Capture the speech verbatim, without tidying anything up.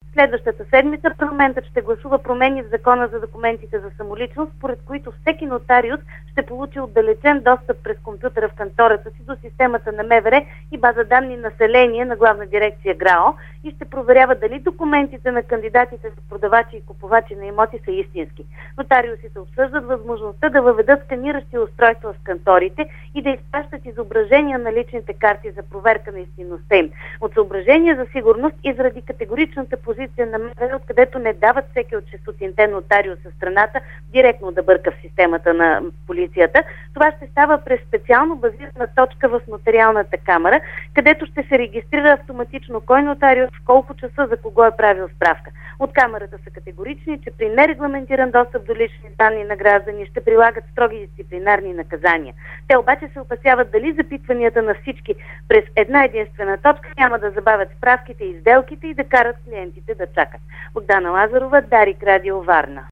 Следващата седмица парламентът ще гласува промени в Закона за документите за самоличност, според които всеки нотариус ще получи отдалечен достъп през компютъра в кантората си до системата на МВР и база данни население на Главна дирекция ГРАО и ще проверява дали документите на кандидатите за продавачи и купувачи на имоти са истински. Нотариусите обсъждат възможността да въведат сканиращи устройства в канторите и да изпращат изображения на личните карти за проверка на истинността им. От съображения за сигурност и заради категоричната позиция на МВР, откъдето не дават всеки от шестстотинте нотариуса в страната директно да бърка в системата на полицията, това ще става през специално базирана точка в нотариалната камара, където ще се регистрира автоматично кой нотариус в колко часа за кого е правил справка. От камерата са категорични, че при нерегламентиран достъп до лични данни на граждани ще прилагат строги дисциплинарни наказания. Те обаче се опасяват дали запитванията на всички през една единствена точка няма да забавят справките и сделките и да карат клиентите да чакат. Богдана Лазарова, Дарик, Радио Варна.